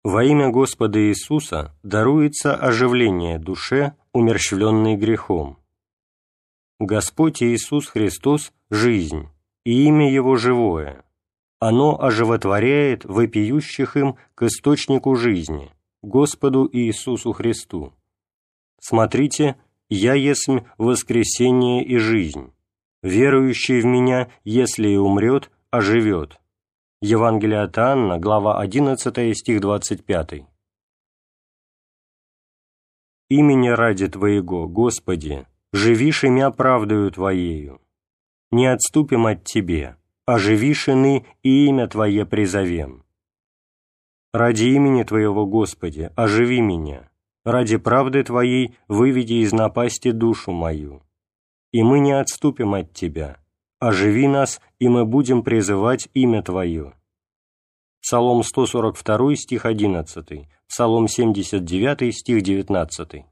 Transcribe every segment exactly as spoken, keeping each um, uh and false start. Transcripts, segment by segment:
Во имя Господа Иисуса даруется оживление душе, умерщвленной грехом. Господь Иисус Христос – жизнь, и имя Его живое. Оно оживотворяет вопиющих им к источнику жизни, Господу Иисусу Христу. Смотрите, «Я есмь воскресение и жизнь. Верующий в Меня, если и умрет, оживет». Евангелие от Иоанна, глава одиннадцатая, стих двадцать пятый. «Имени ради Твоего, Господи, живишь имя правдою Твоею. Не отступим от Тебе, оживишь ины и имя Твое призовем. Ради имени Твоего, Господи, оживи меня, ради правды Твоей выведи из напасти душу мою. И мы не отступим от Тебя, оживи нас, и мы будем призывать имя Твое». Псалом сто сорок два, стих одиннадцатый, Псалом семьдесят девять, стих девятнадцатый.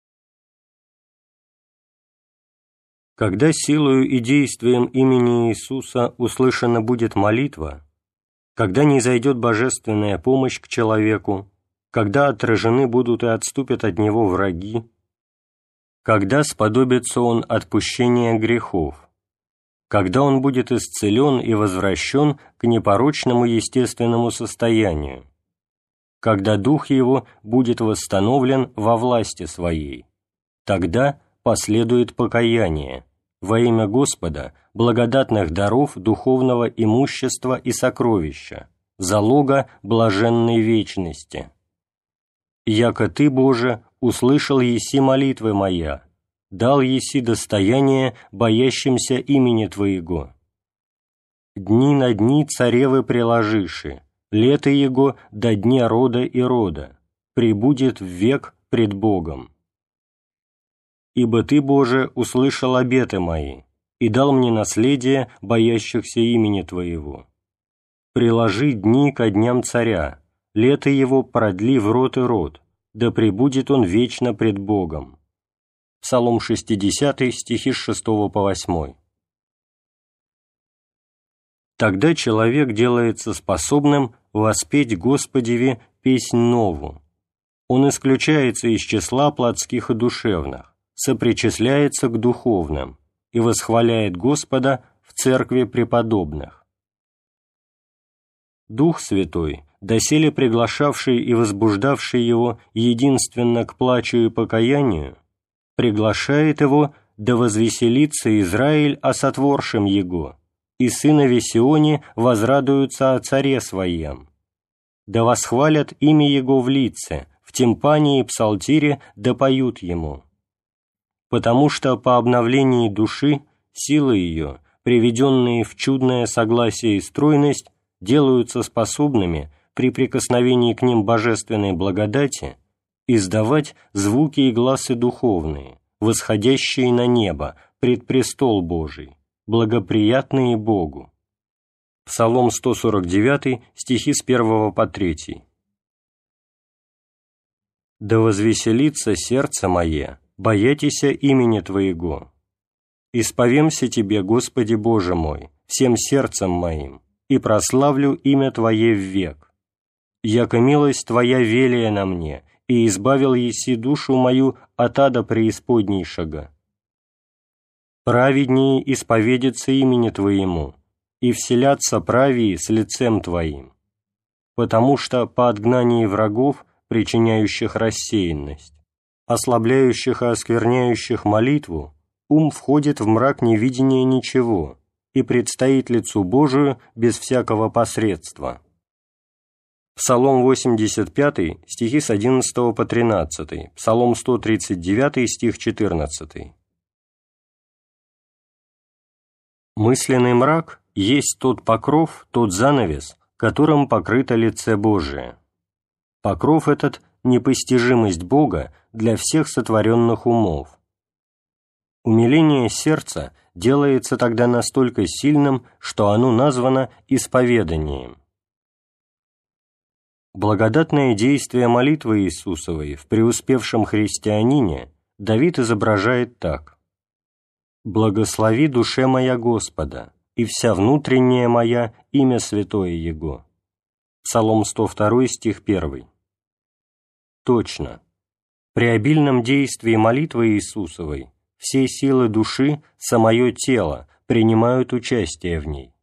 Когда силою и действием имени Иисуса услышана будет молитва, когда низойдет божественная помощь к человеку, когда отражены будут и отступят от него враги, когда сподобится он отпущения грехов, когда он будет исцелен и возвращен к непорочному естественному состоянию, когда дух его будет восстановлен во власти своей, тогда последует покаяние во имя Господа благодатных даров духовного имущества и сокровища, залога блаженной вечности. «Яко Ты, Боже, услышал еси молитвы моя, дал еси достояние боящимся имени Твоего. Дни на дни царевы приложиши, лето Его до дня рода и рода, пребудет в век пред Богом. Ибо Ты, Боже, услышал обеты мои и дал мне наследие боящихся имени Твоего. Приложи дни ко дням царя, лето его продли в род и род, да пребудет он вечно пред Богом». Псалом шестьдесят, стихи с шестого по восьмой. Тогда человек делается способным воспеть Господеве песнь нову. Он исключается из числа плотских и душевных, сопричисляется к духовным и восхваляет Господа в церкви преподобных. Дух Святой, доселе приглашавший и возбуждавший его единственно к плачу и покаянию, приглашает его да возвеселится Израиль о сотворшем его, и сынове Сионе возрадуются о царе своем. Да восхвалят имя его в лице, в тимпане и псалтире да поют ему. Потому что по обновлении души силы ее, приведенные в чудное согласие и стройность, делаются способными при прикосновении к ним божественной благодати издавать звуки и гласы духовные, восходящие на небо, пред престол Божий, благоприятные Богу. Псалом сто сорок девять, стихи с первого по третий. «Да возвеселится сердце мое, боятися имени Твоего. Исповемся Тебе, Господи Боже мой, всем сердцем моим, и прославлю имя Твое ввек. Яко милость Твоя велия на мне, и избавил еси душу мою от ада преисподнейшего. Праведнее исповедится имени Твоему, и вселятся правии с лицем Твоим, потому что по отгнании врагов, причиняющих рассеянность, ослабляющих и оскверняющих молитву, ум входит в мрак невидения ничего и предстоит лицу Божию без всякого посредства». Псалом восемьдесят пять, стихи с одиннадцатого по тринадцатый, Псалом сто тридцать девять, стих четырнадцатый. Мысленный мрак есть тот покров, тот занавес, которым покрыто лице Божие. Покров этот – непостижимость Бога для всех сотворенных умов. Умиление сердца делается тогда настолько сильным, что оно названо исповеданием. Благодатное действие молитвы Иисусовой в преуспевшем христианине Давид изображает так: «Благослови душе моя Господа, и вся внутренняя моя имя святое Его». Псалом сто два, стих первый. Точно. При обильном действии молитвы Иисусовой все силы души, самое тело, принимают участие в ней.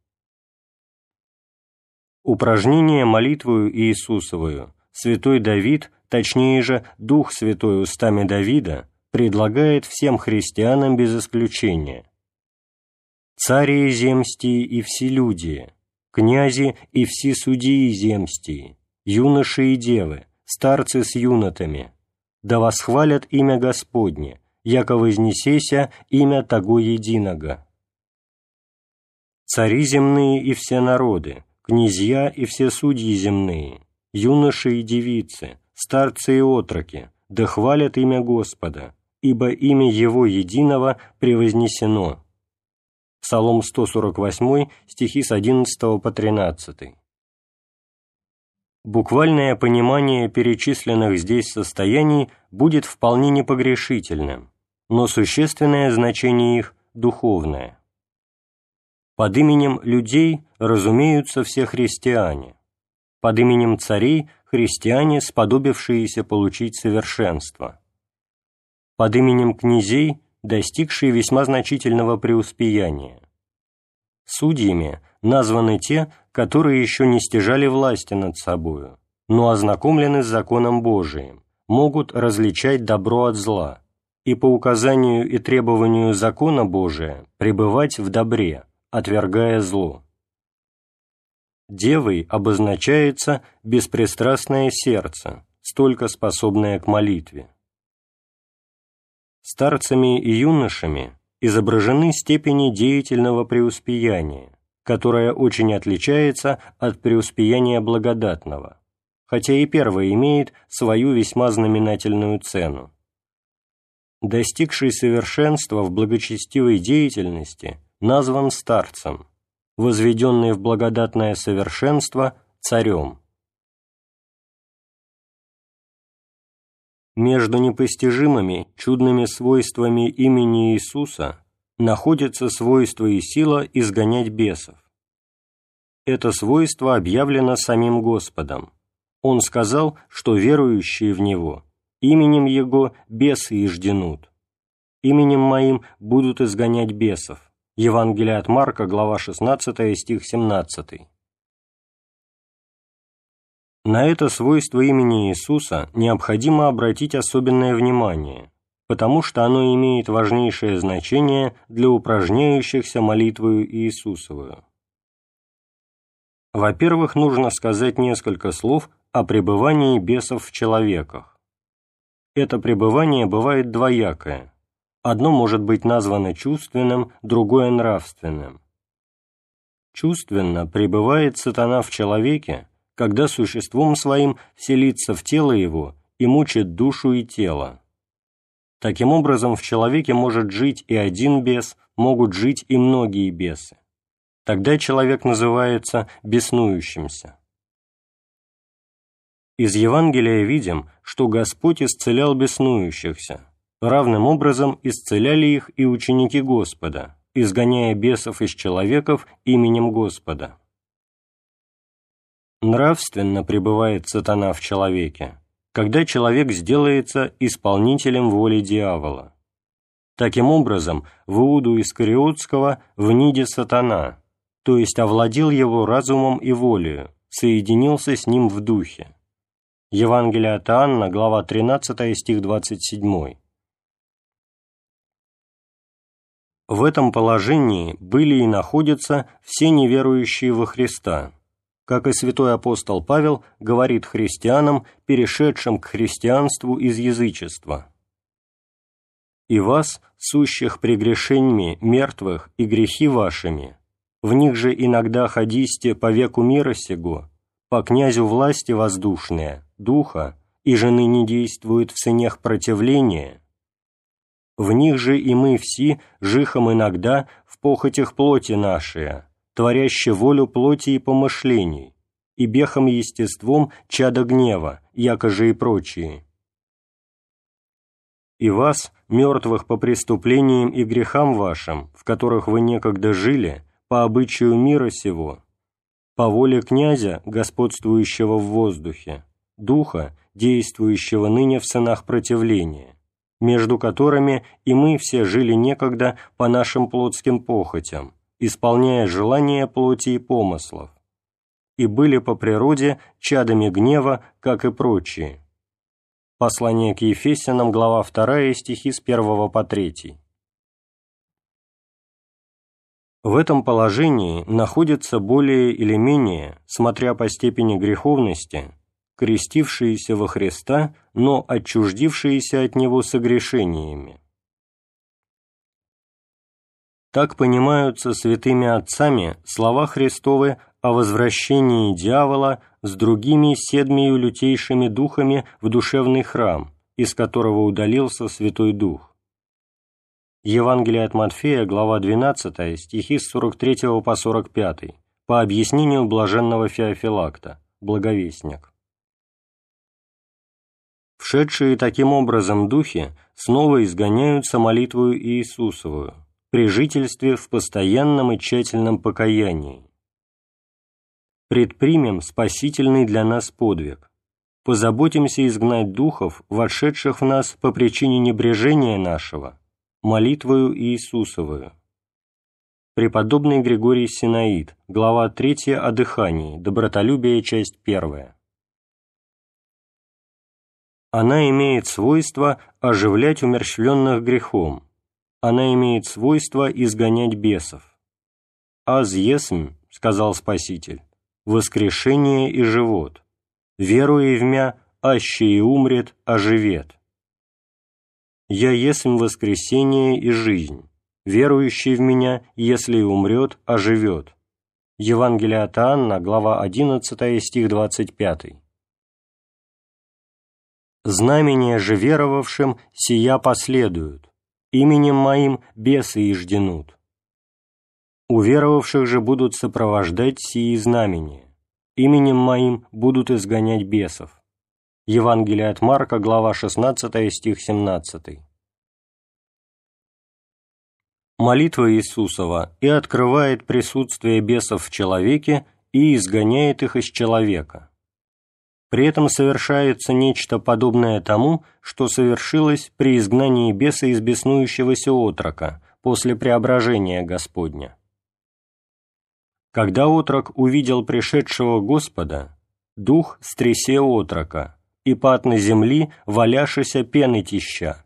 Упражнение молитвою Иисусовою святой Давид, точнее же Дух Святой устами Давида, предлагает всем христианам без исключения. «Цари земстии и вселюдие, князи и все судьи земстии, юноши и девы, старцы с юнотами, да восхвалят имя Господне, яко вознесеся имя того единого. Цари земные и все народы, князья и все судьи земные, юноши и девицы, старцы и отроки, да хвалят имя Господа, ибо имя Его единого превознесено». Псалом сто сорок восемь, стихи с одиннадцатого по тринадцатый. Буквальное понимание перечисленных здесь состояний будет вполне непогрешительным, но существенное значение их – духовное. Под именем людей разумеются все христиане, под именем царей – христиане, сподобившиеся получить совершенство, под именем князей – достигшие весьма значительного преуспеяния. Судьями названы те, которые еще не стяжали власти над собою, но ознакомлены с законом Божиим, могут различать добро от зла и по указанию и требованию закона Божия пребывать в добре, отвергая зло. Девой обозначается беспристрастное сердце, столько способное к молитве. Старцами и юношами изображены степени деятельного преуспеяния, которое очень отличается от преуспеяния благодатного, хотя и первое имеет свою весьма знаменательную цену. Достигший совершенства в благочестивой деятельности назван старцем, возведенный в благодатное совершенство – царем. Между непостижимыми, чудными свойствами имени Иисуса находится свойство и сила изгонять бесов. Это свойство объявлено самим Господом. Он сказал, что верующие в Него именем Его бесы ижденут. Именем Моим будут изгонять бесов. Евангелие от Марка, глава шестнадцатая, стих семнадцатый. На это свойство имени Иисуса необходимо обратить особенное внимание, потому что оно имеет важнейшее значение для упражняющихся молитвою Иисусовую. Во-первых, нужно сказать несколько слов о пребывании бесов в человеках. Это пребывание бывает двоякое. Одно может быть названо чувственным, другое нравственным. Чувственно пребывает сатана в человеке, когда существом своим вселится в тело его и мучит душу и тело. Таким образом, в человеке может жить и один бес, могут жить и многие бесы. Тогда человек называется беснующимся. Из Евангелия видим, что Господь исцелял беснующихся. Равным образом исцеляли их и ученики Господа, изгоняя бесов из человеков именем Господа. Нравственно пребывает сатана в человеке, когда человек сделается исполнителем воли дьявола. Таким образом, в Иуду Искариотского вниде сатана, то есть овладел его разумом и волею, соединился с ним в духе. Евангелие от Иоанна, глава тринадцатая, стих двадцать семь. В этом положении были и находятся все неверующие во Христа, как и святой апостол Павел говорит христианам, перешедшим к христианству из язычества. «И вас, сущих прегрешениями мертвых и грехи вашими, в них же иногда ходисте по веку мира сего, по князю власти воздушные, духа, и же ныне действует в сынях противления, в них же и мы все жихом иногда в похотях плоти нашей, творяще волю плоти и помышлений, и бехом естеством чада гнева, якоже и прочие. И вас, мертвых по преступлениям и грехам вашим, в которых вы некогда жили, по обычаю мира сего, по воле князя, господствующего в воздухе, Духа, действующего ныне в сынах противления, между которыми и мы все жили некогда по нашим плотским похотям, исполняя желания плоти и помыслов, и были по природе чадами гнева, как и прочие». Послание к Ефесянам, глава вторая, стихи с первого по третий. В этом положении находятся более или менее, смотря по степени греховности, крестившиеся во Христа, но отчуждившиеся от Него согрешениями. Так понимаются святыми отцами слова Христовы о возвращении дьявола с другими седмию лютейшими духами в душевный храм, из которого удалился Святой Дух. Евангелие от Матфея, глава двенадцатая, стихи с сорок третьего по сорок пятый, по объяснению блаженного Феофилакта, благовестник. Вшедшие таким образом духи снова изгоняются молитвою Иисусовую, при жительстве в постоянном и тщательном покаянии. Предпримем спасительный для нас подвиг. Позаботимся изгнать духов, вошедших в нас по причине небрежения нашего, молитвою Иисусовую. Преподобный Григорий Синаид, глава третья о дыхании, добротолюбие, часть первая. Она имеет свойство оживлять умерщвленных грехом, она имеет свойство изгонять бесов. «Аз есмь, — сказал Спаситель, — воскрешение и живот, веруя в мя, аще и умрет, оживет. Я есмь воскресение и жизнь, верующий в меня, если и умрет, оживет». Евангелие от Иоанна, глава одиннадцатая, стих двадцать пятый. «Знамения же веровавшим сия последуют, именем моим бесы ижденут. Уверовавших же будут сопровождать сии знамения, именем моим будут изгонять бесов». Евангелие от Марка, глава шестнадцатая, стих семнадцатый. Молитва Иисусова и открывает присутствие бесов в человеке и изгоняет их из человека. При этом совершается нечто подобное тому, что совершилось при изгнании беса из беснующегося отрока после преображения Господня. Когда отрок увидел пришедшего Господа, дух стрясе отрока, и пад на земли, валяшися пены тища.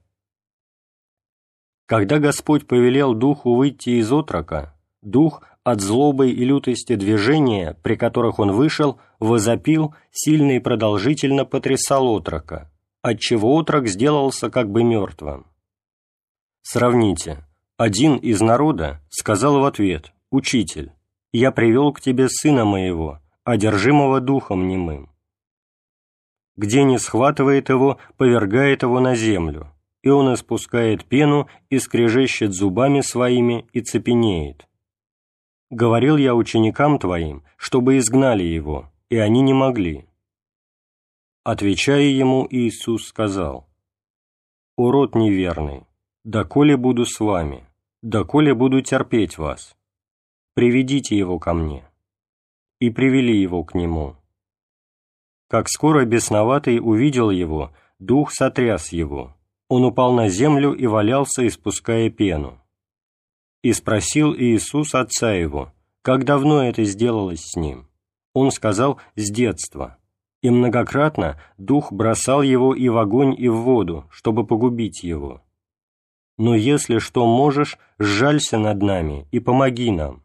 Когда Господь повелел духу выйти из отрока, дух от злобы и лютости движения, при которых он вышел, возопил, сильно и продолжительно потрясал отрока, отчего отрок сделался как бы мертвым. Сравните, один из народа сказал в ответ: «Учитель, я привел к тебе сына моего, одержимого духом немым. Где не схватывает его, повергает его на землю, и он испускает пену и скрежещет зубами своими и цепенеет. Говорил я ученикам твоим, чтобы изгнали его, и они не могли». Отвечая ему, Иисус сказал: «О род неверный, доколе буду с вами, доколе буду терпеть вас? Приведите его ко мне». И привели его к нему. Как скоро бесноватый увидел его, дух сотряс его, он упал на землю и валялся, испуская пену. И спросил Иисус отца его, как давно это сделалось с ним. Он сказал: «С детства». И многократно дух бросал его и в огонь, и в воду, чтобы погубить его. Но если что можешь, сжалься над нами и помоги нам.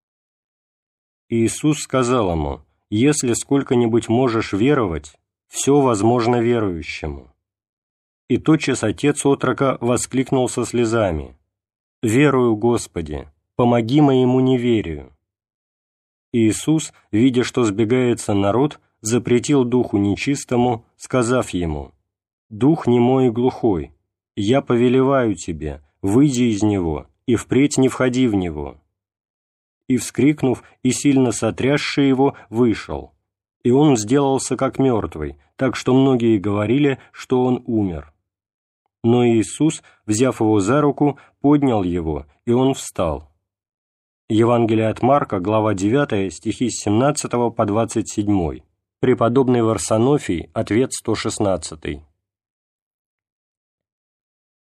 Иисус сказал ему: «Если сколько-нибудь можешь веровать, все возможно верующему». И тотчас отец отрока воскликнул со слезами: «Верую, Господи, помоги моему неверию». Иисус, видя, что сбегается народ, запретил духу нечистому, сказав ему: «Дух немой и глухой, я повелеваю тебе, выйди из него, и впредь не входи в него». И, вскрикнув и сильно сотрясший его, вышел, и он сделался как мертвый, так что многие говорили, что он умер. Но Иисус, взяв его за руку, поднял его, и он встал. Евангелие от Марка, глава девятая, стихи с семнадцатого по двадцать седьмой, Преподобный Варсонофий, ответ сто шестнадцатый.